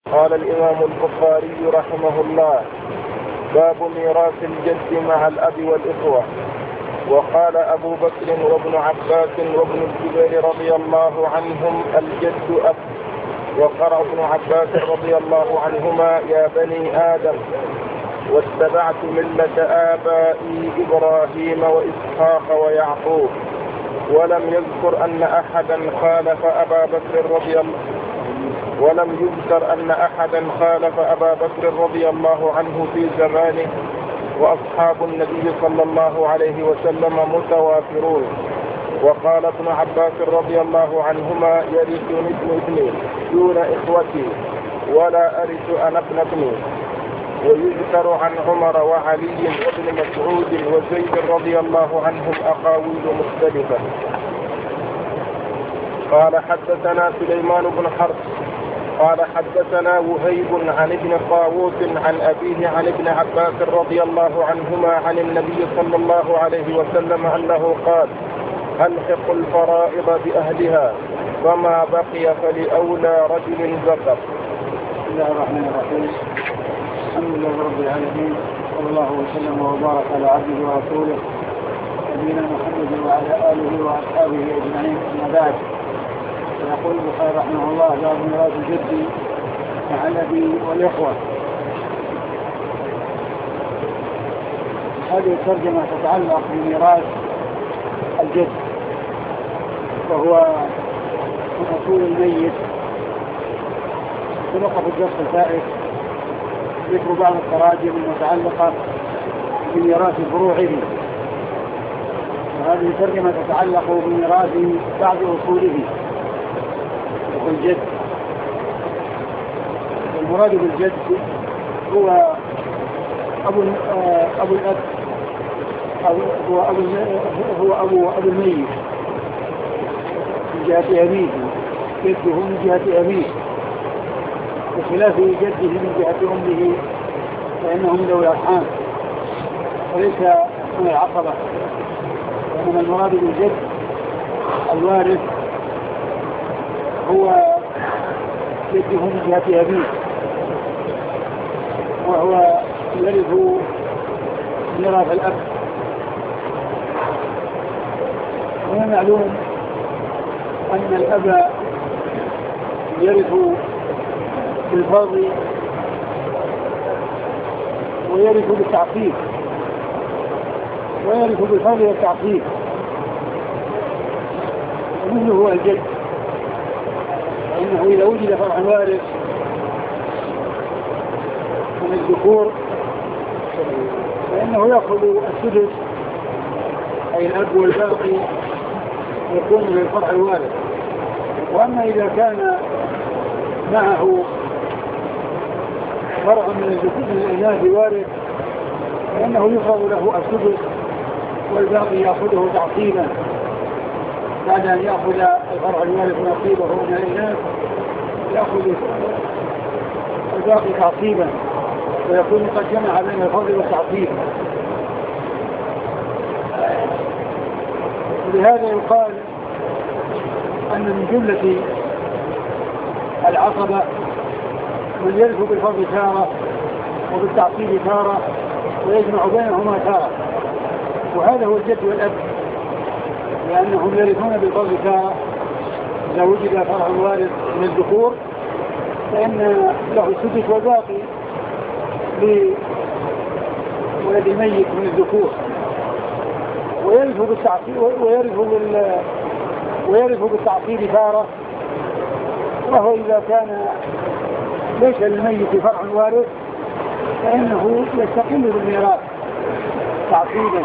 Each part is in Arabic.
قال الإمام البخاري رحمه الله: باب ميراث الجد مع الأب والإخوة. وقال أبو بكر وابن عباس وابن الزبير رضي الله عنهم: الجد أب. وقرأ ابن عباس رضي الله عنهما: يا بني آدم واتبعت ملة آبائي إبراهيم وإسحاق ويعقوب. ولم يذكر أن أحدا خالف أبا بكر رضي الله عنه في زمانه، وأصحاب النبي صلى الله عليه وسلم متوافرون. وقال ابن عباس رضي الله عنهما: يرثني ابن ابني دون إخوتي ولا أرث أنا ابن ابني. ويذكر عن عمر وعلي وابن مسعود وزيد رضي الله عنهم أقاويل مختلفة. قال حدثنا سليمان بن حرب قال حدثنا وهيب عن ابن طاووس عن أبيه عن ابن عباس رضي الله عنهما عن النبي صلى الله عليه وسلم أنه قال: ألحق الفرائض بأهلها فما بقي فلأولى رجل ذكر. بسم الله الرحمن الرحيم. الحمد لله رب العالمين، صلى الله وسلم وبارك على عبده ورسوله نبينا محمد وعلى آله وأصحابه أجمعين. أما بعد، يقول البخاري رحمه الله: باب ميراث الجد مع الأب والإخوة. هذه الترجمة تتعلق بميراث الجد، وهو من أصول الميت. سبق في الدرس الفائت ذكر بعض التراجم المتعلقة بميراث فروعه، وهذه الترجمة تتعلق بميراث بعض أصوله والجد. المراد بالجد هو أبو الأب، هو أبو الميت من جهة أبيه، جده من جهة أبيه، بخلاف جده من جهة أمه فإنهم ذوي أرحام وليس من العصبة. وإنما المراد بالجد الوارث هو جده من جهة أبيه، وهو يرث ميراث الأب. ومن المعلوم أن الأب يرث بالفرض ويرث بالتعصيب، ويرث بالفرض والتعصيب، ومثله هو الجد، فإنه إذا وجد فرع وارث من الذكور فإنه يأخذ السدس أي الأب، والباقي يكون للفرع الوارث. وأما إذا كان معه فرع من الإناث وارث فإنه يفرض له السدس، والباقي يأخذه تعصيبا بعد أن يأخذ الفرع الوارث نصيبه من الإناث، يأخذ الباقي تعصيبا، ويكون قد جمع بين الفرض والتعصيب. ولهذا يقال أن من جملة العصبة من يرث بالفرض تارة وبالتعصيب تارة ويجمع بينهما تارة، وهذا هو الجد والأب، لأنهم يرثون بالفرض تارة إذا وجد فرع وارث من الذكور فإن له السدس، والباقي لولد الميت من الذكور. ويرث بالتعصيب تارة، وهو إذا كان ليس للميت فرع وارث فإنه يستقل بالميراث تعصيبا.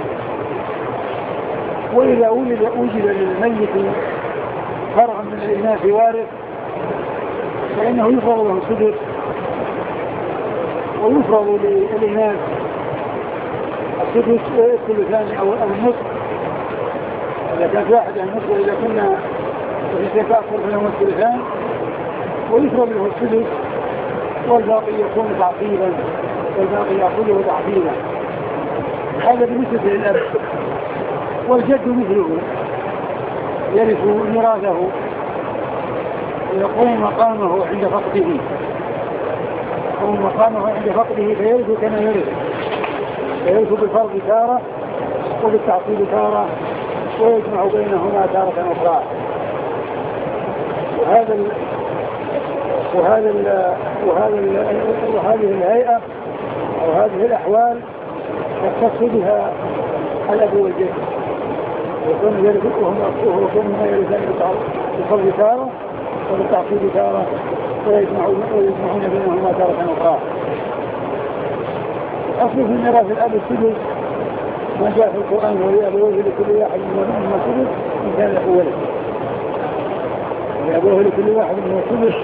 وإذا وجد للميت فرع من الإناث وارث فإنه يفرض له السدس، ويفرض للإناث السدس الثلثان أو النصف إذا كانت واحدة النصف، وإذا كنا في شيء أكثر منهم الثلثان، ويفرض له السدس، والباقي يكون تعصيبا، والباقي يأخذه تعصيبا. هذا بالنسبة للأب. والجد مثله يرث ميراثه ويقوم مقامه عند فقده يقوم مقامه عند فقده فيرث كما يرث، فيرث بالفرض تارة وبالتعصيب تارة ويجمع بينهما تارة أخرى. وهذه الهيئة أو هذه الأحوال يختص بها الأب والجد، وكون يرثهم أخوه وكونهما يرثان بالفرض تارة وبالتعصيب تارة ويجمعون بينهما تارة أخرى. أصل في ميراث الأب السدس ما جاء في القرآن ولأبويه لكل واحد منهما السدس إن كان له ولد، ولأبويه لكل واحد منهما السدس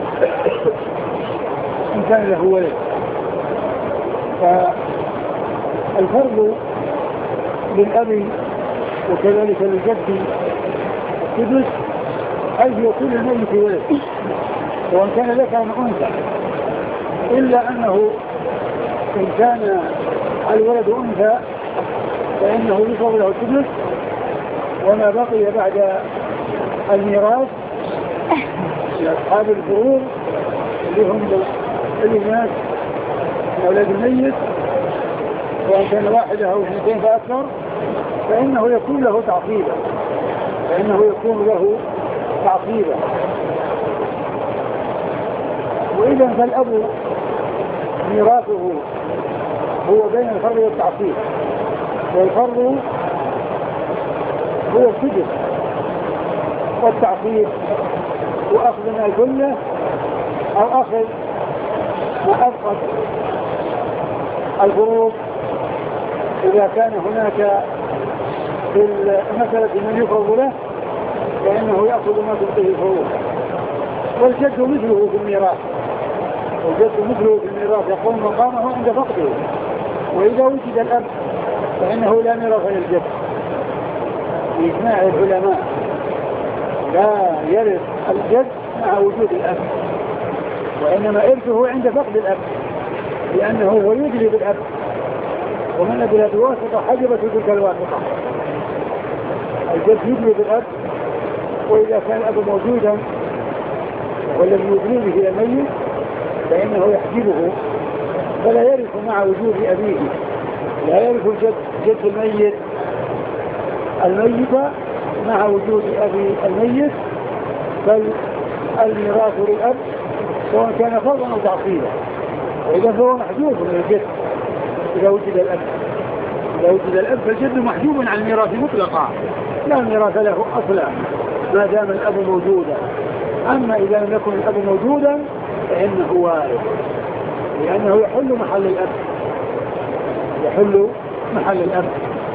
إن كان له ولد. فالفرض للأب وكذلك للجد السدس حيث يكون الميت ولد وإن كان ذكرا أنثى، إلا أنه إن كان الولد أنثى فإنه يفرض له السدس، وما بقي بعد الميراث لأصحاب الفروض اللي هم الإناث من أولاد الميت، وإن كان واحدة أو اثنتين فأكثر فإنه يكون له تعصيبا. وإذا فالأب ميراثه هو بين الفرض والتعصيب، والفرض هو السدس والتعصيب وأخذ ما الجملة أو أخذ ما أفقد الفروض إذا كان هناك في المسألة من يفرض له فإنه يأخذ ما تبقيه الفروض. والجد مثله في الميراث، يقوم مقامه عند فقده. وإذا وجد الأب فإنه لا ميراث للجد بإجماع العلماء، لا يرث الجد مع وجود الأب، وإنما إرثه عند فقد الأب، لأنه هو يجري بالأب، ومن أجل بواسطة حجبت تلك الواسطة. الجد يجري بالأب، وإذا كان الأب موجودا والذي يجري به الميت فإنه يحجبه فلا يرث مع وجود أبيه، لا يرث جد الميت مع وجود أبي الميت، بل الميراث للأب سواء كان فرضا أو تعصيبا. وإذا فهو محجوب من الجد إذا وجد الأب فالجد محجوب عن الميراث مطلقا، لا ميراث له أصلا ما دام الأب موجودا. أما إذا لم يكن الأب موجودا فإنه وارث، لأنه يحل محل الأب.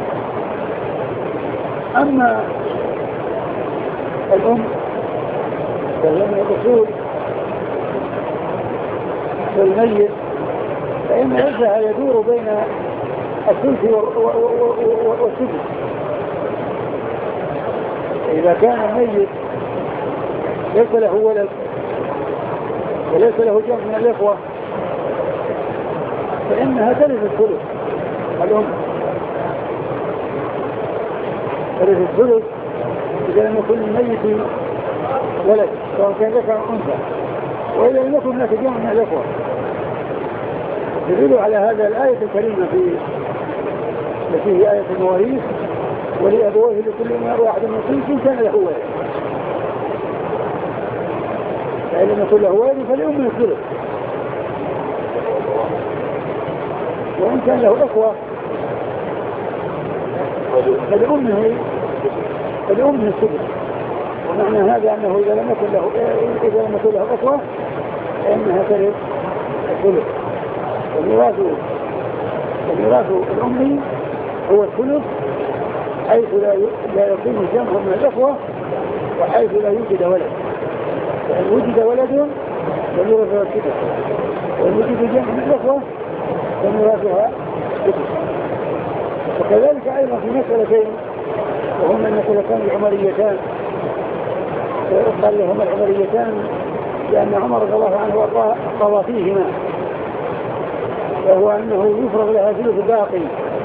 أما الأم فلما الأصول والميت فإن عزها يدور بين الثلث والسدس. إذا كان الميت ليس له ولد وليس له جمع من الإخوة فإنها ترث الثلث. الأم ترث الثلث إذا لم يكن الميت ولد سواء كان ذكر أو أنثى، وإذا لم يكن هناك جمع من الإخوة. يدل على هذا الآية الكريمة التي هي آية المواريث ولأبويه لكل واحد نصيب إن كان له ولد، فإن لم يكن له ولد فلأم الثلث، وإن كان له أخوة فلأمه الثلث. ومعنى هذا أنه إذا لم يكن له أخوة فإنها ترث الثلث. وميراث الأم هو الثلث حيث لا يكون جمع من الأخوة وحيث لا يوجد ولد. فإن وجد ولد فميراثها الثلث، وإن وجد جمع من الأخوة فميراثها الثلث. وكذلك أيضا في مسألتين وهما المسألتان العمريتان، قال لهما العمريتان لأن عمر رضي الله عنه قضى فيهما، وهو أنه يفرغ لها ثلث الباقي،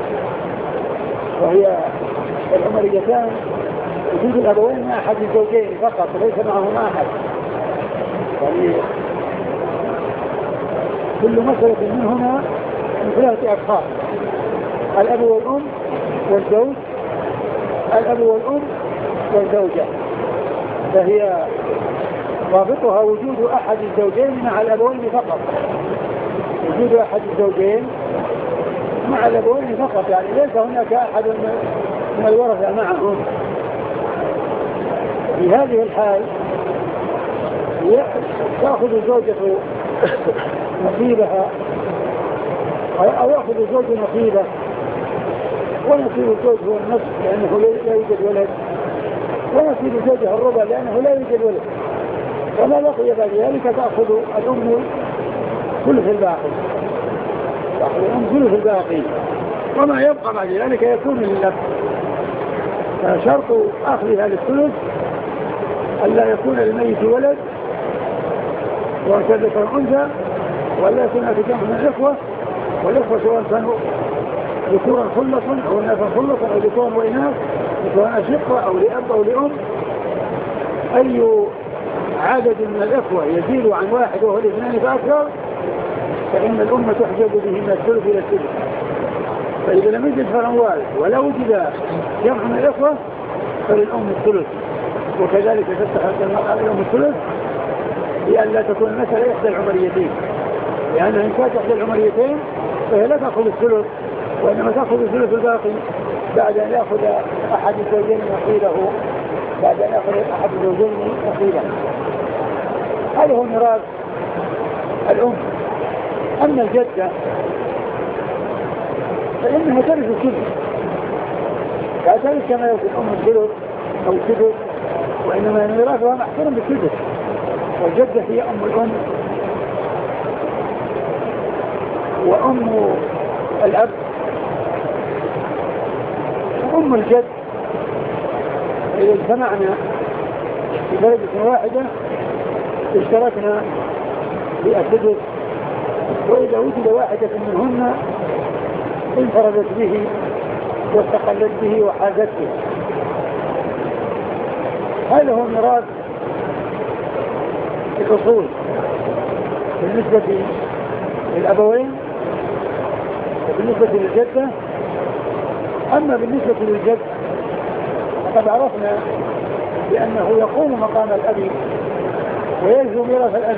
وهي العمريتان وجود الأبوين مع أحد الزوجين فقط ليس معهما أحد، يعني كل مسألة منهما من 3 أشخاص: الأب والأم والزوج، الأب والأم والزوجة، فهي ضابطها وجود أحد الزوجين مع الأبوين فقط، وجود أحد الزوجين مع الأبوين فقط، يعني ليس هناك أحد من الورثة معهم. في هذه الحال تأخذ الزوجة نصيبها أو يأخذ الزوج نصيبه، ونصيب الزوج هو النصف لأنه لا يوجد ولد، ونصيب الزوجة الربع لأنه لا يوجد ولد، وما بقي بعد ذلك تأخذ الأم ثلث الباقي، تأخذ الأم ثلث الباقي، وما يبقى بعد ذلك يكون للأب. فشرط أخذها للثلث ألا يكون للميت ولد وكذلك الأنثى، ولا يكون في جمع من الإخوة، والإخوة سواء كانوا ذكورا خلصا أو إناثا خلصا أو ذكورا وإناث، سواء أشقة أو لأب أو لأم. أي عدد من الإخوة يزيد عن 1 وهو 2 فأكثر فإن الأمة تحجب به من الثلث إلى الثلث. فإذا لم يجد فرع وارث ولا وجد جمع من الإخوة فللأم الثلث، وكذلك تستحق الأم الثلث لأن لا تكون المسألة إحدى العمريتين، لأنها إن كانت إحدى العمريتين فهي لا تأخذ الثلث، وإنما تأخذ الثلث الباقي بعد أن يأخذ أحد الزوجين نصيبه، بعد أن يأخذ أحد الزوجين نصيبه. هذا هو ميراث الأم. أما الجدة فإنها ترث الثلث، لا ترث كما يرث الأم الثلث أو السدس، وإنما ميراثها محصور بالسدس. والجدة هي أم الأم وأم الأب وأم الجد. إذا اجتمعنا في درجة واحدة اشتركنا في السدس، وإذا وجد واحدة منهن انفردت به واستقلت به وحازت به. هذا هو ميراث الأصول بالنسبة للأبوين وبالنسبة للجدة. أما بالنسبة للجد فقد عرفنا بأنه يقوم مقام الأب ويرث ميراث الأب،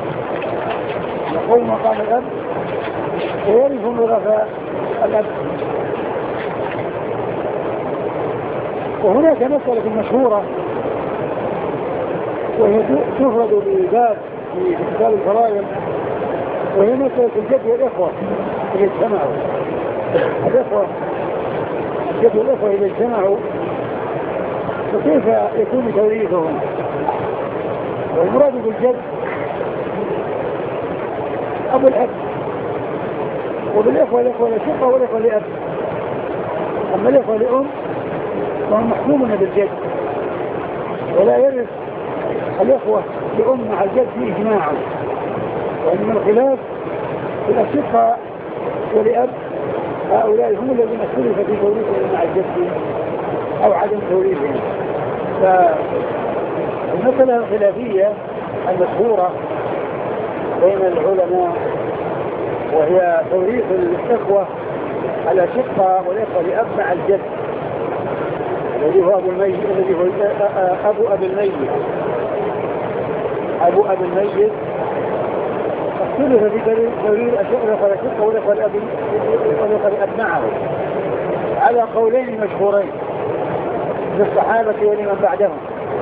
يقوم مقام الأب ويرث ميراث الأب. وهناك مسألة مشهورة وهي تفرد بباب في كتاب الفرائض، وهي مسألة الجد والإخوة إذا اجتمعوا. الجد والإخوة إذا اجتمعوا فكيف يكون توريثهم؟ والمراد بالجد أبو الأب، وبالإخوة الإخوة لشقة والإخوة لأب. أما الإخوة لأم فهم محكومون بالجد، ولا يرث الإخوة لأم مع الجد إجماعا، وإنما الخلاف في الأشقة ولأب، هؤلاء هم الذين اختلف في توريثهم مع الجد أو عدم توريثهم. فالمسألة الخلافية المشهورة بين العلماء وهي توريث الإخوة الأشقة والإخوة لأب مع الجد الذي هو أبو الميت، الذي هو أبو أبي الميت. أبو أبي الميت اختلف في توريث الإخوة الأشقة والإخوة لأب معه على قولين مشهورين للصحابة ولمن بعدهم.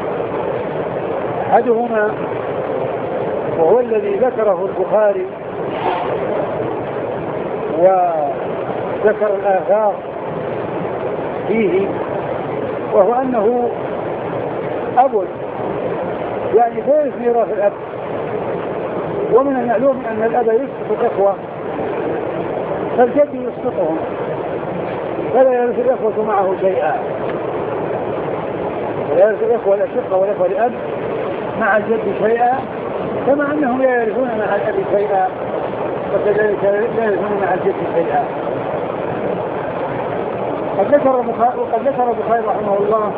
أحدهما وهو الذي ذكره البخاري وذكر الآثار فيه، وهو أنه أب يعني فارس ميراث الأب. ومن المعلوم أن الأب يسقط الإخوة فالجد يسقطهم، فلا يرث الإخوة معه شيئا، ولا يرث الإخوة الأشقة والإخوة الأب مع الجد شيئا، كما أنهم لا يرثون مع الأب شيئا وكذلك لا يرثون مع الجد شيئا. وقد ذكر البخاري رحمه الله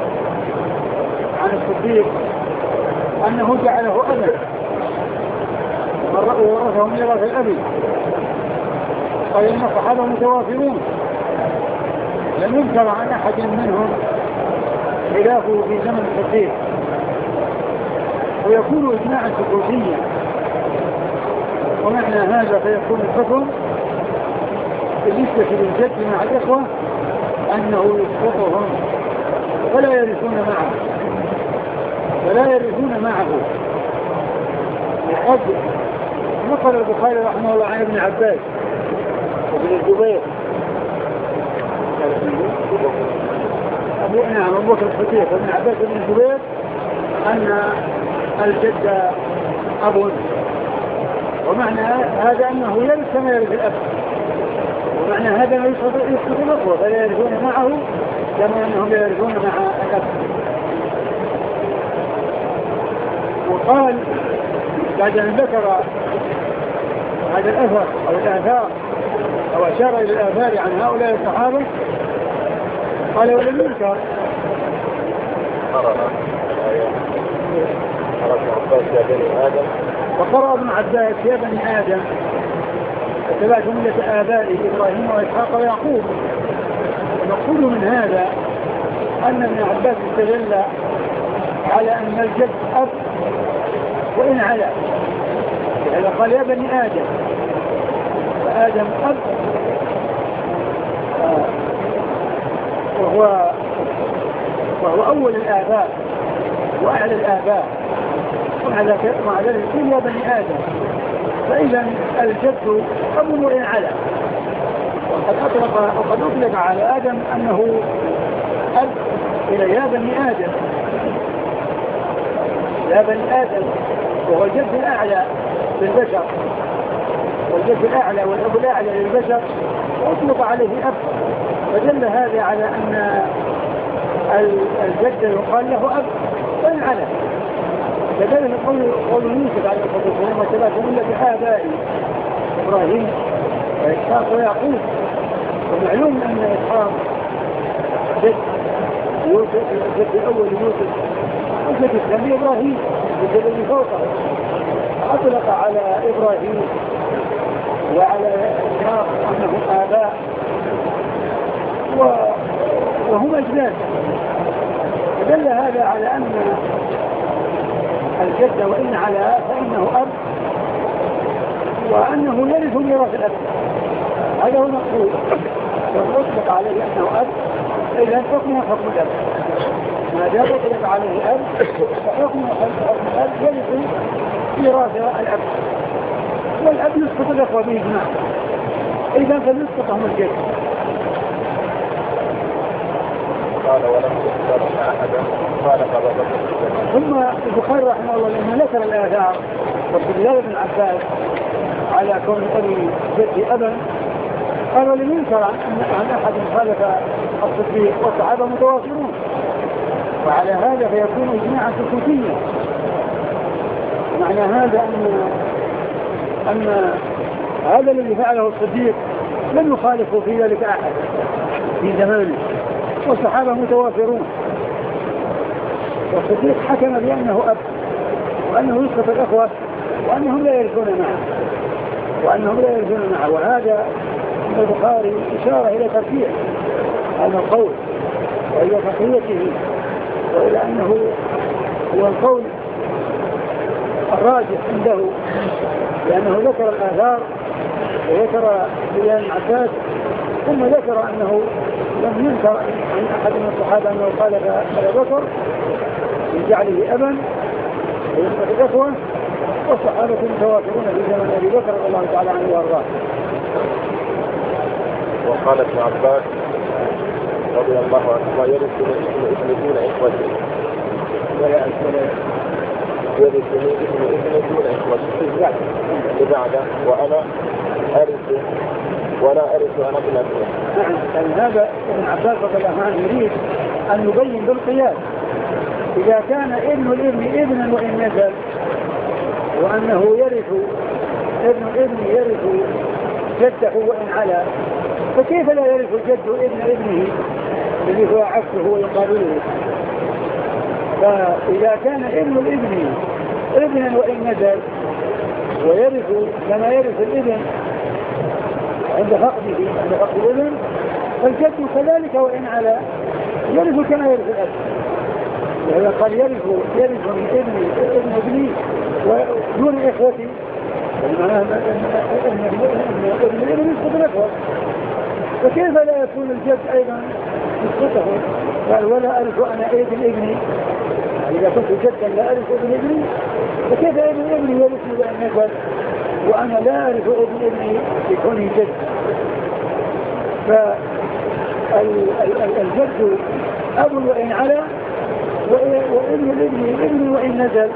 عن الصديق أنه جعله أبا، من وورثهم ميراث الأبي. قال إن الصحابة متوافرون لم يذكر عن أحد منهم خلافه في زمن الصديق، ويكون إجماعا سكوتيا. ومعنى هذا فيكون الحكم بالنسبة للجد مع الإخوة أنه يسقطهم ولا يرثون معه وقد نقل البخاري رحمه الله عن ابن عباس وابن الزبير أبو بكر الصديق وابن عباس وابن الزبير أن الجد أب، ومعنى هذا أنه يرث كما يرث الأب، ومعنى هذا أنه يسقط الأخوة فلا يرثون معه كما أنهم يرثون مع الأب. وقال بعد أن ذكر هذا الأثر أو الآثار أو أشار إلى الآثار عن هؤلاء الصحابة قال ولم ينكر وقرأ ابن عباس يا بني آدم اتبعت ملة آبائي إبراهيم وإسحاق ويعقوب. ونقول من هذا أن ابن عباس استدل على أن الجد أب وإن علا، يعني قال يا بني آدم فآدم أب وهو أول الآباء وأعلى الآباء، ومع ذلك يقول يا بني آدم، فإذا الجد أب وإن علا. وقد أطلق على آدم أنه أب إلى يا بني آدم، يا بني آدم، وهو الجد الأعلى للبشر، والجد الأعلى والأب الأعلى للبشر، وأطلق عليه أب، فدل هذا على أن الجد يقال له أب وإن علا. كذلك قول يوسف عليه الصلاة والسلام وتبعت ملة آبائي إبراهيم وإسحاق ويعقوب. ومعلوم أن إسحاق جد يوسف، الجد الأول يوسف، والجد الثاني إبراهيم الجد الذي فوقه. أطلق على إبراهيم وعلى إسحاق أنهم آباء وهم أجداد. فدل هذا على أن الجد وإن على فإنه أب، وأنه يرث ميراث الأب. هذا هو المقصود. وأطلق عليه أنه أب إذا حكمه حكم الأب، ما دام أطلق عليه أب فحكمه حكم الأب يرث ميراث الأب، والأب يسقط الأخوة بإجماع، إذا فليسقطهم الجد. قال ولم يذكر أحدا قال أبا بكر. ثم البخاري رحمه الله لما ذكر الآثار واستدلال ابن عباس على كون أبي جد أبا قال لم ينكر عن أحد خالف الصديق والصحابة متوافرون، وعلى هذا فيكون إجماعا سكوتيا. معنى هذا أن هذا الذي فعله الصديق لم يخالفه في ذلك أحد في زمانه، والصحابة متوافرون. والصديق حكم بأنه أب، وأنه يسقط الأخوة، وأنهم لا يرثون معه، وهذا البخاري إشارة إلى تركيع هذا القول وإلى تقويته، وإلى أنه هو القول الراجح عنده، لأنه ذكر الآثار وذكر بيان عباس، ثم ذكر أنه لم ينكر عن أحد من الصحابة أنه خالف أبا بكر من جعله أبا ويسقط الأخوة، والصحابة متوافرون في زمن أبي بكر رضي الله تعالى عنه وأرضاه. وقال ابن عباس رضي الله عنهما يرثني ابن دون إخوته يرثني ابن دون إخوته بعده وأنا أرث ولا أرث أنا ابن أبنه. نعم، يعني هذا ابن عباس رضي الله عنه يريد أن يبين بالقياس إذا كان ابن الابن ابنا وإن نزل، وأنه يرث ابن الابن يرث جده وإن علا، فكيف لا يرث الجد ابن ابنه الذي هو عكسه ويقابله؟ فإذا كان ابن الابن ابنا وإن نزل ويرث كما يرث الابن عند فقد الابن، فالجد كذلك وإن على يرث كما يرث الأب. وإذا قال يرث من ابن ابني ودون إخوتي، معناه أن ابن الابن يسقط الإخوة، فكيف لا يكون الجد أيضا يسقطه؟ قال ولا أرث أنا ابن ابني، إذا كنت جدا لا أرث ابن ابني، فكيف ابن ابني يرثني بأن يكبر وأنا لا أعرف ابن ابني يكون جد؟ فالجد أب وإن على، وابن الابن ابن وإن نزل،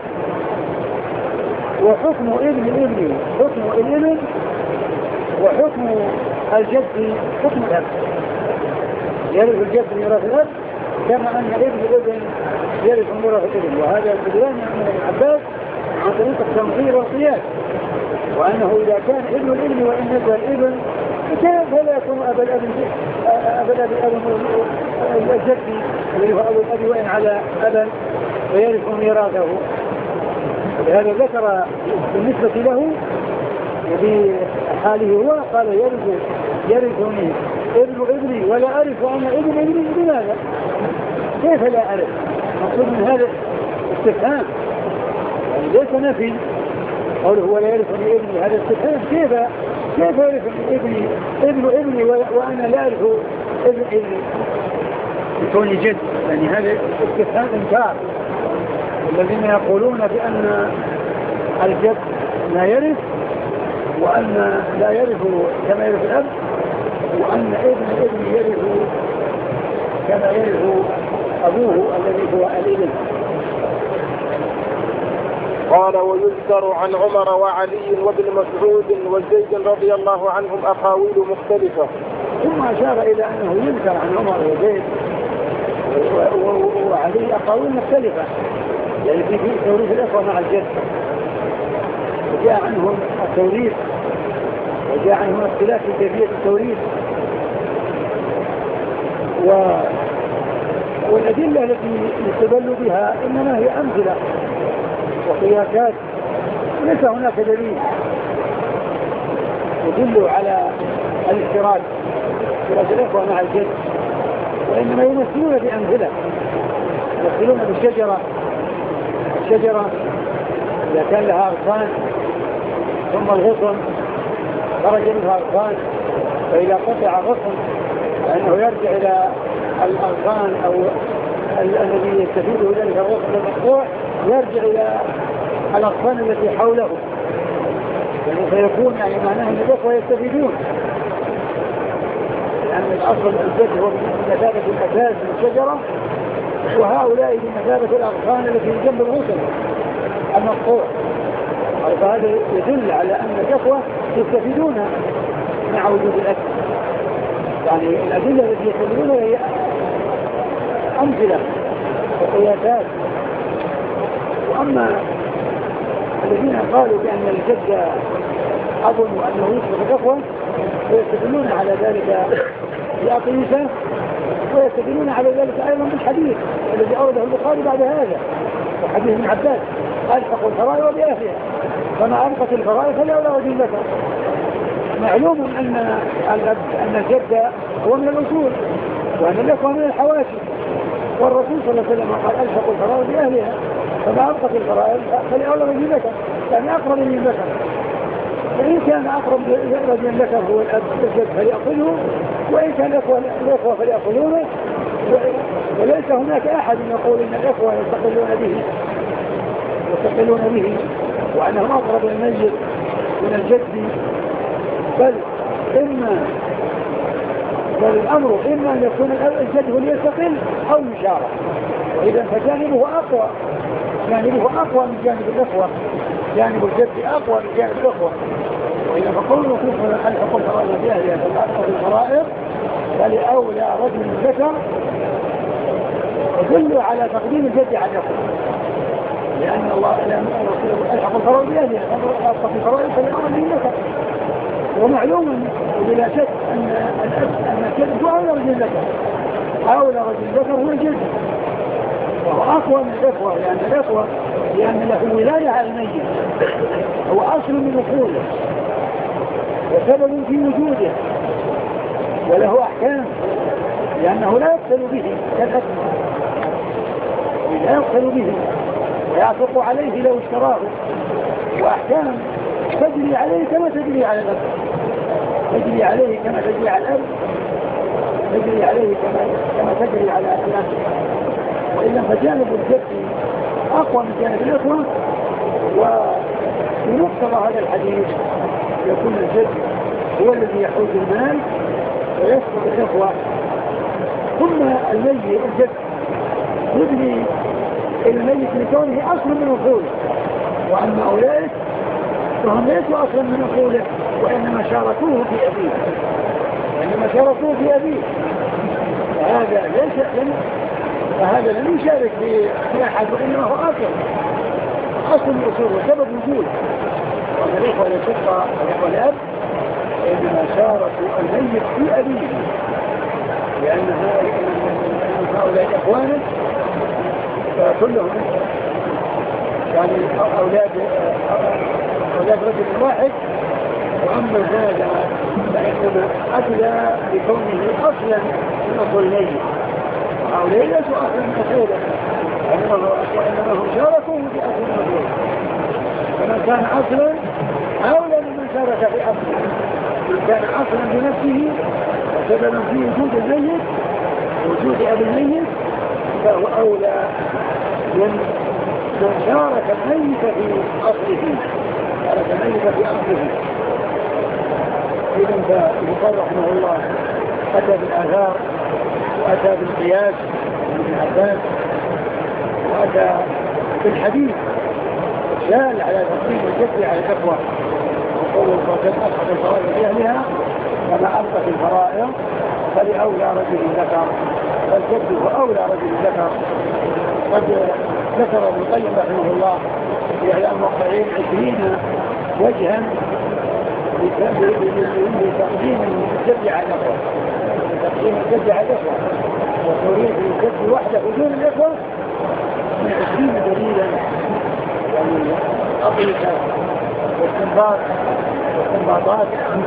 وحكم ابن الابن حكم الابن، وحكم الجد حكم الأب. يرث الجد ميراث الأب كما أن ابن الابن يرث ميراث الابن. وهذا البدلان من ابن عباس عن طريق التنظير والقياس، وأنه إذا كان ابن الابن وإن نزل ابن فلا يكون أبا الأب الجد الذي هو أبو الأب وإن على أبا ويرث ميراثه. ولهذا ذكر بالنسبة له وبحاله هو قال يرثني ابن ابني ولا أعرف أنا ابن ابني. لماذا؟ كيف لا أعرف؟ مقصود من هذا استفهام، يعني ليس نفي. قوله ولا يرثني ابني هذا استفهام، كيف يرثني ابن ابني وأنا لا أعرف ابن ابني يكون جد؟ يعني هذا استفهام إنكار. الذين يقولون بأن الجد لا يرث، وأن لا يرث كما يرث الأب، وأن ابن الابن يرث كما يرث أبوه الذي هو الابن. قال ويذكر عن عمر وعلي وابن مسعود وزيد رضي الله عنهم أقاويل مختلفة. ثم أشار إلى أنه يذكر عن عمر وزيد وعلي أقاويل مختلفة، يعني في توريث الأخوة مع الجد، وجاء عنهم التوريث، وجاء عنهم اختلاف في كيفية التوريث، والأدلة التي يستدل بها إنما هي أمثلة وقياسات، ليس هناك دليل يدل على الاشتراك في الأخوة مع الجد، وإنما يمثلون بأمثلة، يمثلون بالشجرة. الشجرة إذا كان لها أغصان ثم الغصن خرج منها أغصان، فإذا قطع غصن فإنه يرجع إلى الأغصان أو الذي يستفيده ذلك الغصن المقطوع، يرجع إلى الأغصان التي حوله، يعني فيكون يعني معناه أن الأخوة يستفيدون، لأن الأصل الجد هو بمثابة الأساس من الشجرة، وهؤلاء بمثابة الأغصان التي جنب الغصن المقطوع. فهذا يدل على أن الأخوة يستفيدون مع وجود الأكل. يعني الأدلة التي يستفيدونها هي أمثلة وقياسات. وأما الذين قالوا بأن الجد أب وأنه يسبق الأخوة ويستدلون على ذلك بأقيسة، ويستدلون على ذلك أيضا بالحديث الذي أورده البخاري بعد هذا، وحديث ابن عباس ألحقوا الفرائض بأهلها، فما ألقت الفرائض فلأولى رجل ذكر. معلوم أن الجد هو من الأصول، وأن الأخوة من الحواشي، والرسول صلى الله عليه وسلم قال ألحقوا الفرائض بأهلها، فما ألقت الفرائض فلأولى رجل ذكر، يعني أقرب من ذكر. فإن كان أقرب رجل ذكر هو الأب الجد فليأخذه، وإن كان الأخوة فليأخذونه، وليس هناك أحد يقول إن الأخوة يستقلون به وأنهم أقرب الميت من الجد، بل الأمر إما أن يكون الجد هو يستقل أو يشارك، وإذا فجانبه أقوى من جانب الأخوة، جانب الجد أقوى من جانب الأخوة. وإذا فقلنا كيف ألحق الفرائض بأهلها فالألحق الفرائض فلأولى رجل ذكر، يدل على تقديم الجد على الأخوة، لأن الله ألحق الفرائض بأهلها فالألحق الفرائض فلأولى رجل ذكر. ومعلوم بلا شك أن الجد هو أولى رجل ذكر، أولى رجل ذكر هو الجد، وهو أقوى من الإخوة، لأن له ولاية على الميت، هو أصل من أصوله وسبب في وجوده وله أحكام، لأنه لا يقتل به كالأكل، لا يقتل به ويعتق عليه لو اشتراه، وأحكام تجري عليه كما تجري على الأب، تجري عليه كما تجري على الأب، تجري عليه كما تجري على الأب. وإلا فجانب الجد أقوى من جانب الإخوة. وبمقتضى هذا الحديث يكون الجد هو الذي يحوز المال ويسقط الإخوة، ثم الميت الجد يبني الميت لكونه أصل من أصوله، وأما أولئك فهم ليسوا أصلا من أصوله وإنما شاركوه في أبيه، فهذا لم يشارك في أحد، وإنما هو أصل من أصوله وسبب وجوده. والإخوة للشقة والأب إنما شاركوا الميت في أبيه، لأن هؤلاء إخوانا فكلهم يعني أولاد رجل واحد، وأما هذا فإنما أدلى بكونه أصلا من أصل الميت، وهؤلاء ليسوا أصلا من أصوله وإنما هم شاركوا في أصل الميت. فمن كان أصلا أولى من شارك في أصله، من كان أصلا بنفسه وسببا في وجود الميت وجود أبي الميت فهو أولى من شارك الميت في أصله، إذن فالبخاري رحمه الله أتى بالآثار وأتى بالقياس من عباس وأتى بالحديث الدال على تقديم الجد على الإخوة، وقول الرجل ألقت الفرائض بأهلها كما ألقت الفرائض فلأولى رجل ذكر، فالجد هو أولى رجل ذكر. قد ذكر ابن القيم رحمه الله في إعلام الموقعين 20 وجها لتقديم الجد على الإخوة، وتريد الجد وحده بدون الإخوة من 20 دليلا، يعني أطلقة واستنباطات،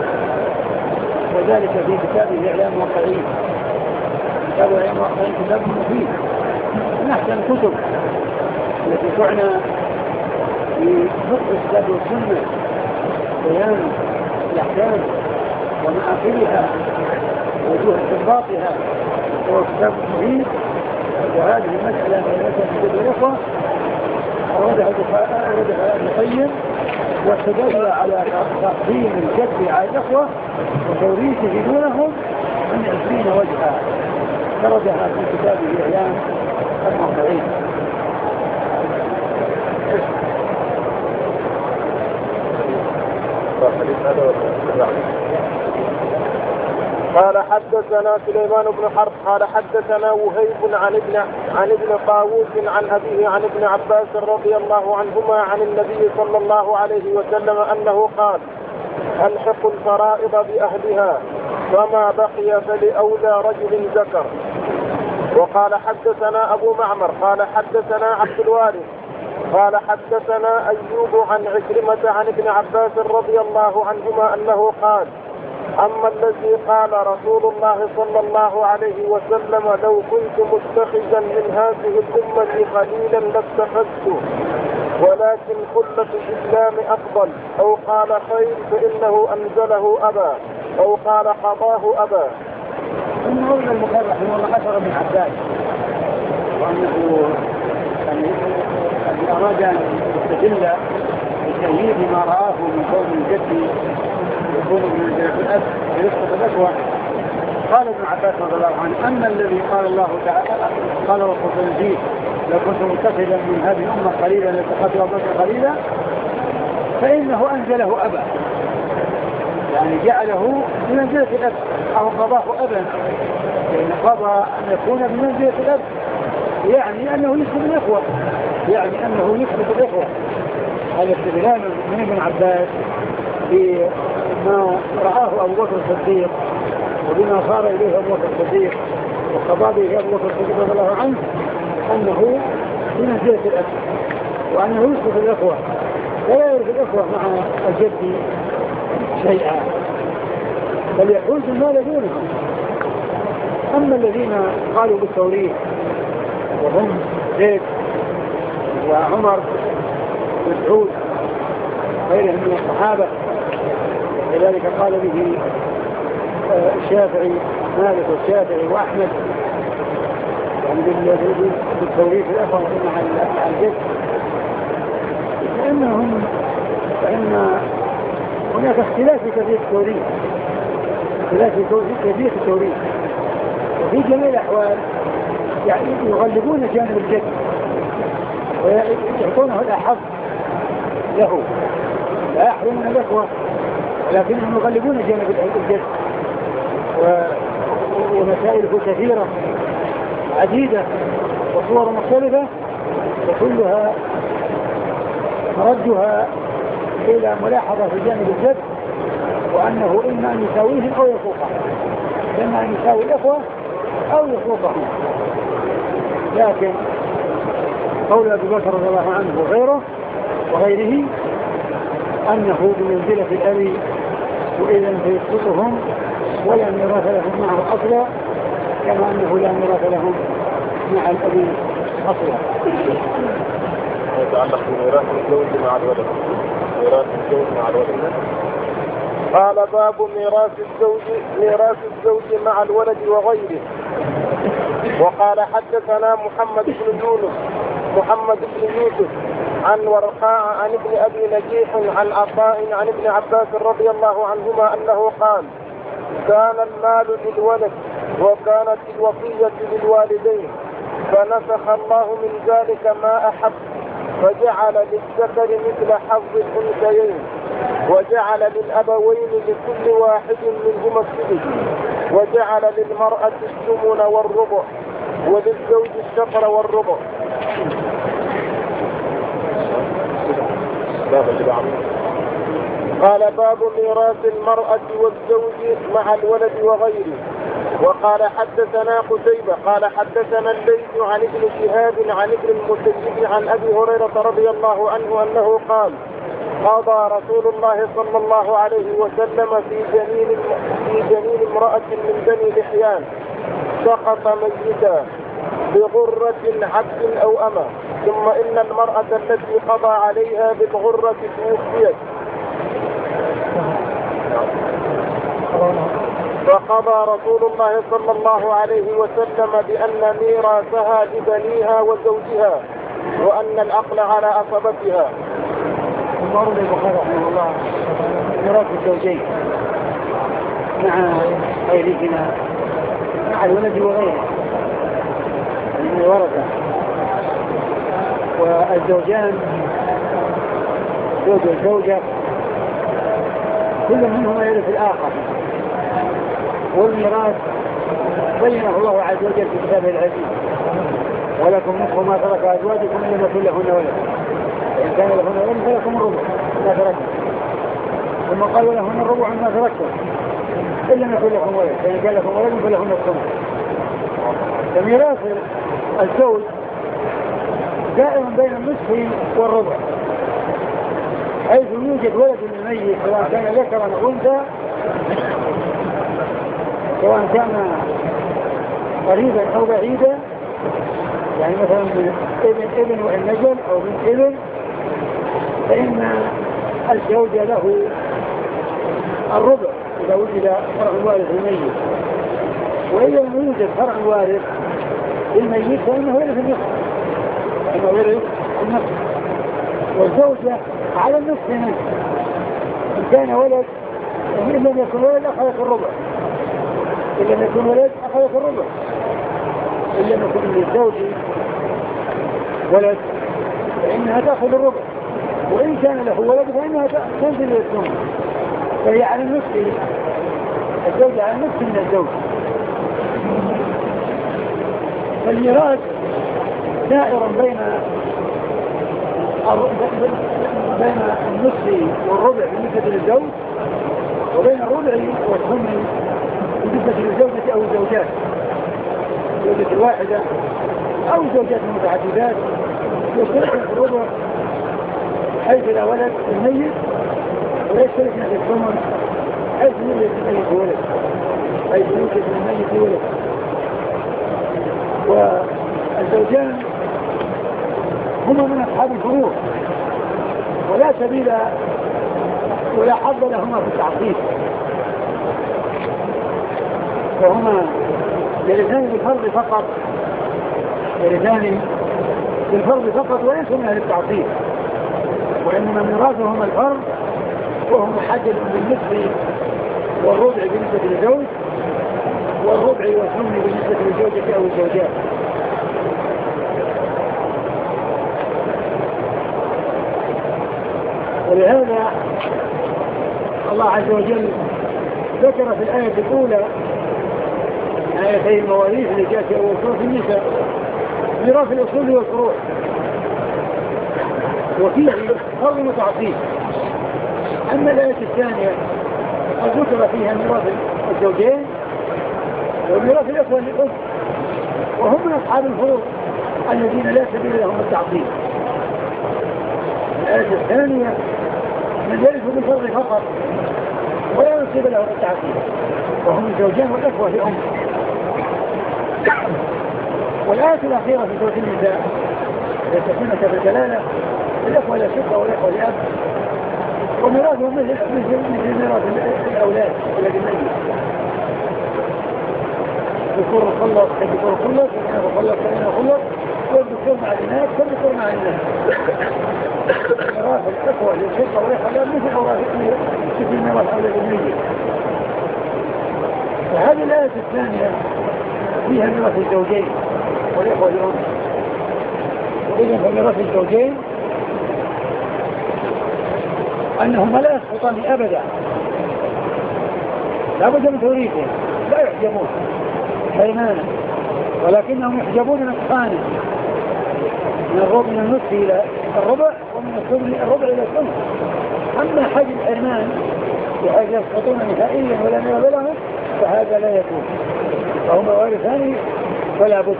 وذلك في كتابه إعلام الموقعين. كتاب إعلام الموقعين كتاب مفيد من أحسن الكتب التي تعنى بنطق الكتاب والسنة، بيان الأحكام ومآثرها ووجوه استنباطها، هو كتاب مفيد. وهذه المسألة من مسألة الإخوة أوردها ابن القيم واستدل على تقديم الجد على الإخوة وتوريثه دونهم من 20 وجها، سردها في كتابه إعلام الموقعين. قال حدثنا سليمان بن حرب قال حدثنا وهيب عن ابن طاووس عن أبيه عن ابن عباس رضي الله عنهما عن النبي صلى الله عليه وسلم أنه قال: ألحقوا الفرائض بأهلها فما بقي فلأولى رجل ذكر. وقال حدثنا أبو معمر قال حدثنا عبد الوارث قال حدثنا أيوب عن عكرمة عن ابن عباس رضي الله عنهما أنه قال: أما الذي قال رسول الله صلى الله عليه وسلم: لو كنت متخذا من هذه الأمة خليلا لاتخذته، ولكن خلة الإسلام أفضل، أو قال خير فإنه أنزله أبا، أو قال قضاه أبا. ثم أولى البخاري رحمه الله أثر ابن عباس، وأنه أراد أن يستدل بتأييد ما رآه من قول الجد يكون من الأب يسقط الأخوة. قال ابن عباس رضي الله عنه: أما الذي قال الله تعالى قال رسول فيه: لو كنت متخذا من هذه الأمة قليلا لاتخذت أبا قليلا، فإنه أنزله أبا، يعني جعله بمنزلة الأب أو قضاه أبا، لأن قضى أن يكون بمنزلة الأب يعني أنه يسقط الإخوة، هذا استدلال من ابن عباس بما رآه أبو بكر الصديق وبما صار إليه أبو بكر الصديق وقضى به أبو بكر الصديق رضي الله عنه، أنه في منزلة الأب وأنه يثبت الأخوة ولا يرث الأخوة مع الجد شيئا بل يحوز المال دونهم. أما الذين قالوا بالتوريث وهم زيد وعمر ومسعود غيرهم من الصحابة لذلك قال به الشافعي مالك والشافعي وأحمد يعني بالتوريث الأخوة مع الجد فإن هناك اختلاف في كيفية التوريث كيفية التوريث وفي جميع الأحوال يعني يغلبون جانب الجد ويعطونه الأحظ له لا يحرمون الأخوة لكنهم يغلبون جانب الجد ومسائله كثيرة عديدة وصور مختلفة وكلها مردها إلى ملاحظة في جانب الجد وأنه إما أن يساويهم أو يفوقهم إما أن يساوي الأخوة أو يفوقهم. لكن قول أبي بكر رضي الله عنه وغيره أنه بمنزلة الأب وإذا فيسقطهم ولا ميراث لهم معه أصلا كما أنه لا ميراث لهم مع الأب أصلا. يتعلق بميراث الزوج مع الولد. ميراث الزوج مع الولد. قال باب ميراث الزوج مع الولد وغيره. وقال حدثنا محمد بن يوسف عن ورقاء عن ابن أبي نجيح عن عطاء عن ابن عباس رضي الله عنهما أنه قال كان المال للولد وكانت الوصية للوالدين فنسخ الله من ذلك ما أحب فجعل للذكر مثل حظ الأنثيين وجعل للأبوين لكل واحد منهما السدس وجعل للمرأة الثمن والربع وللزوج الشطر والربع. قال باب ميراث المرأة والزوج مع الولد وغيره. وقال حدثنا قتيبة قال حدثنا الليث عن ابن شهاب عن ابن المسيب عن أبي هريرة رضي الله عنه أنه قال قضى رسول الله صلى الله عليه وسلم في جنين امرأة من بني لحيان سقط ميتا بغرة عبد أو أمة ثم إن المرأة التي قضى عليها بالغرة توفيت فقضى رسول الله صلى الله عليه وسلم بأن ميراثها لبنيها وزوجها وأن العقل على عصبتها. ثم أرد البخاري رحمه الله ميراث الزوجين مع غيرهما مع الولد وغيره من الورثة والزوجان زوج والزوجة كل منهما يرث الآخر والميراث بينه الله عز وجل في كتابه العزيز ولكم نصف ما ترك أزواجكم إن لم يكن لهن ولد إن كان لهن ولد فلكم الربع ما تركتم ثم قال لهن الربع ما تركتم إن لم يكن لكم ولد فإن كان لكم ولد فلهن الثمن. فميراث الزوج دائما بين النصف والربع حيث يوجد ولد للميت سواء كان ذكرا أو أنثى سواء كان قريبا أو بعيدا يعني مثلا من ابن وإن نزل أو من ابن فإن الزوج له الربع إذا وجد فرع الوارث للميت وإذا لم يوجد فرع الوارث للميت فإنه يرث النصف والزوجة على النصف منه إن كان ولد وإن لم يكن ولد أخذت الربع إن لم يكن ولد أخذت الربع إن لم يكن للزوج ولد فإنها تأخذ الربع وإن كان له ولد فإنها تنزل للثمن فهي على النصف الزوجة على النصف من الزوج. فالميراث دائر بين النصف والربع بالنسبة للزوج وبين الربع والثمن بالنسبة للزوجة أو الزوجات الزوجة الواحدة أو زوجات متعددات يشتركن في الربع حيث لا ولد الميت، ويشتركن في الثمن حيث يوجد الميت ولد، حيث يوجد الميت ولد. والزوجان هما من أصحاب الفروض ولا سبيل ولا حظ لهما في التعصيب، فهما يرثان بالفرض فقط، يرثان بالفرض فقط وليسوا من أهل التعصيب، وإنما ميراثهما الفرض وهم محدد بالنصف والربع بالنسبة للزوج والربع والثمن بالنسبة للزوجة أو الزوجات. ولهذا الله عز وجل ذكر في الآية الأولى آيتي المواريث اللي جاءت أول سورة النساء ميراث الأصول والفروع، وفيه فرض وتعصيب. أما الآية الثانية ذكر فيها ميراث الزوجين وميراث الإخوة للأب، وهم من أصحاب الفروض الذين لا سبيل لهم التعصيب. الآية الثانية من يرث بالفرض فقط ولا يصيب له التعصيب، وهم الزوجان والإخوة لأم. والآية الأخيرة في سورة النساء يستثنى بالدلالة الإخوة لا شقة والإخوة لأب، وميراثهم مثل ميراث الأولاد ولد الميت. ذكور الخلق كذكور الخلق، وإنه خلق فإنه خلق، والذكور مع الإناث كالذكور مع الإناث. ميراث الإخوة للشقة والإخوة لأب مثل ميراث أولاد الميت. وهذه الآية الثانية فيها ميراث الزوجين والإخوة لأم. وإذن فميراث الزوجين أنهما لا يسقطان أبدا، لا بد من توريثهم، لا يحجبون حرمانا، ولكنهم يحجبون نقصانا من النصف إلى الربع ومن الربع إلى الثلث. أما حج الحرمان بحيث يسقطون نهائيا ولا نياب لهم فهذا لا يكون، فهما وارثان فلا بد،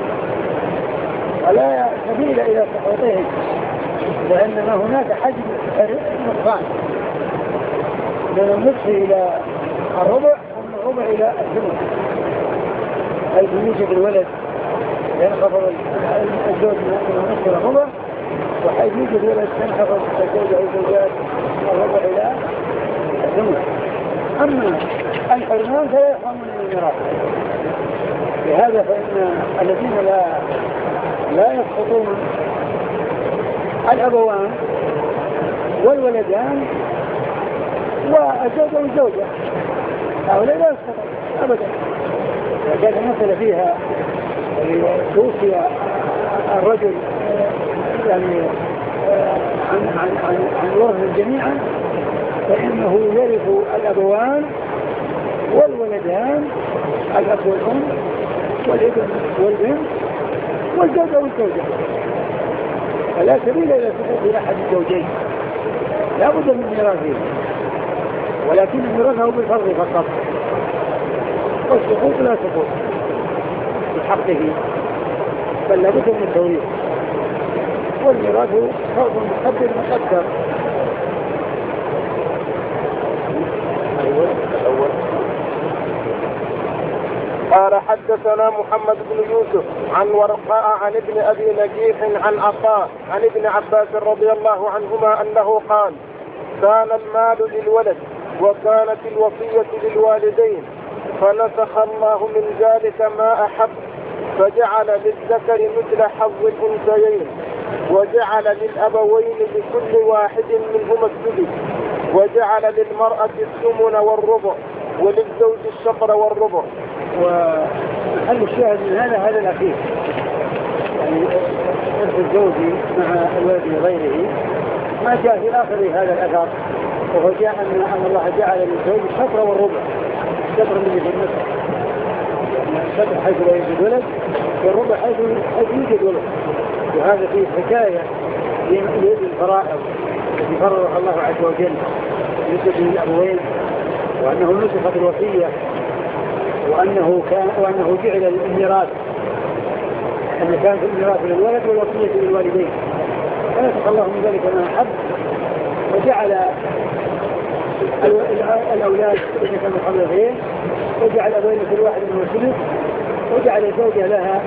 ولا سبيل إلى سقوطهم، وإنما هناك حجم نقصان من النصف إلى الربع ومن الربع إلى الثلث، حيث يوجد الولد ينخفض الزوج من النصف إلى الربع، وحيث يوجد ولد ينخفض الزوج أو الزوجات الربع إلى الثلث. أما الحرمان فلا يحرمون من الميراث. لهذا فإن الذين لا يسقطون الأبوان والولدان والزوجة والزوجة هؤلاء لا يسقطون أبدا. وكانت المسألة فيها توفي الرجل يعني عن ورثه جميعا فإنه يرث الأبوان والولدان الأب والأم والابن والبنت والزوجة والزوجة، فلا سبيل إلى سقوط أحد الزوجين، لا بد من ميراثه، ولكن ميراثه بالفرض فقط، والسقوط لا سقوط بحقه، بل لا بد من التوريث، والميراث فرض مقدر مقدر. قال حدثنا محمد بن يوسف عن ورقاء عن ابن أبي نجيح عن عطاء عن ابن عباس رضي الله عنهما أنه قال: كان المال للولد وكانت الوصية للوالدين، فنسخ الله من ذلك ما أحب، فجعل للذكر مثل حظ الأنثيين، وجعل للأبوين لكل واحد منهما السدس، وجعل للمرأة الثمن والربع، وللزوج الشطر والربع. وحل الشاهد من هذا الأخير، يعني إرث الزوج مع الولد وغيره، ما جاء في آخر هذا الأثر، وهو جاء أن الله جعل للزوج الشطر والربع، الشطر اللي في النصف، الشطر حيث لا يوجد ولد، والربع حيث يوجد ولد. وهذا فيه حكاية للفرائض التي فرضها الله عز وجل بالنسبة للأبوين، وأنه نسخت الوصية، وأنه جعل الميراث اللي كان في الميراث للولد والوصية للوالدين، فنسخ الله من ذلك ما أحب وجعل الأولاد إذا كانوا قبل غير، وجعل أبوين كل واحد من الثلث، وجعل الزوجة لها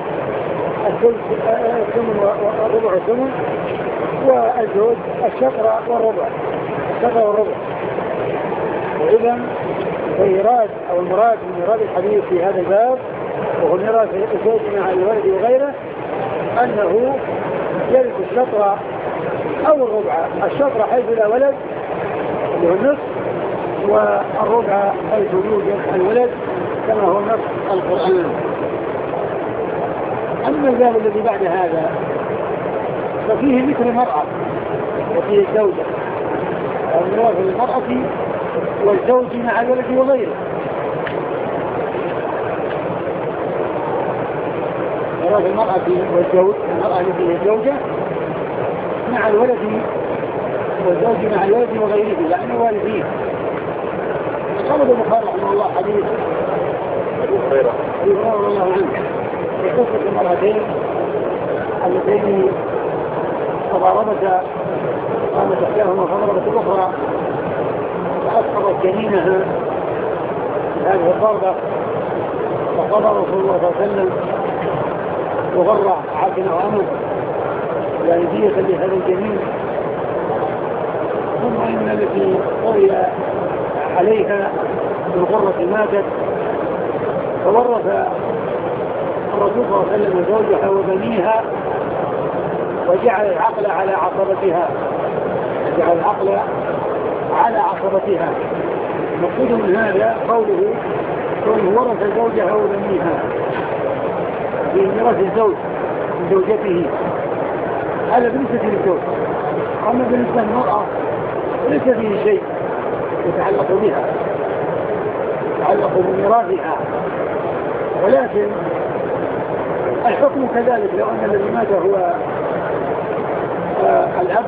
الثمن وربع الثمن، والزوج الشطر والربع. وإذا فإيراد أو المراد من إيراد الحديث في هذا الباب وهو ميراث الزوج مع الولد وغيره أنه يرث الشطر أو الربع. الشطر حيث لا ولد اللي هو النصف، والربع حيث يوجد الولد كما هو نص القرآن. أما الباب الذي بعد هذا ففيه ذكر المرأة وفيه الزوجة، الميراث للمرأة والزوج مع الولد وغيره. ميراث المرأة والزوج، المرأة التي هي الزوجة مع الولد والزوج مع الولد وغيره، يعني والديه. خرج البخاري رحمه الله حديث أبي هريرة رضي الله عنه في قصة المرأتين اللتين تضاربتا، قامت إحداهما فضربت الأخرى فأسقطت جنينها هذه الضربة، فقضى رسول الله صلى الله عليه وسلم وغرع عبد أو أمة يعني دية لهذا الجنين. ثم إن التي قضي عليها بالغرة ماتت، فورث الرسول صلى الله عليه وسلم زوجها وبنيها وجعل العقل على عصبتها، مقصود من هذا قوله كونه ورث زوجها وبنيها في ميراث الزوج من زوجته، هذا بالنسبة للزوج. أما بالنسبة للمرأة ليس فيه شيء يتعلق بها، يتعلق بميراثها، ولكن الحكم كذلك. لو أن الذي مات هو الأب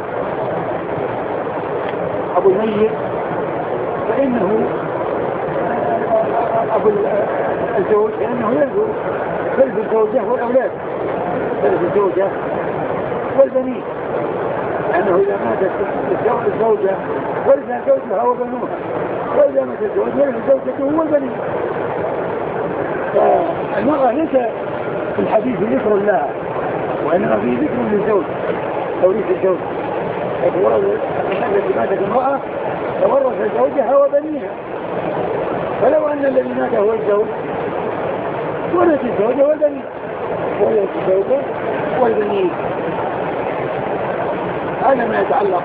أبو الميت فإنه أبو الزوج فإنه يلزم الزوجة والأولاد، الزوجة والبنين، لأنه إذا ماتت الزوجة ورث زوجها وبنوها، وإذا مات الزوج ورث زوجته والبنين. فالمرأة ليس في الحديث ذكر لها، وإنما فيه ذكر للزوج، توريث الزوج. التي ماتت المرأة تورث زوجها وبنيها، فلو أن الذي مات هو الزوج ورث الزوجة والبنين، ورث الزوجة والبنين. هذا ما يتعلق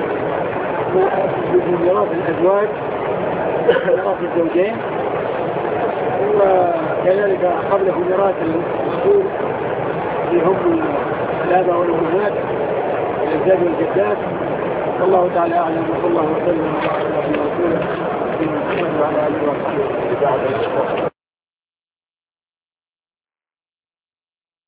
بميراث الأزواج، ميراث الزوجين، وكذلك قبله ميراث الأصول اللي هم الآباء والأمهات الأجداد والجدات. والله تعالى أعلم، وصلى الله وسلم على رسوله محمد وعلى آله وصحبه.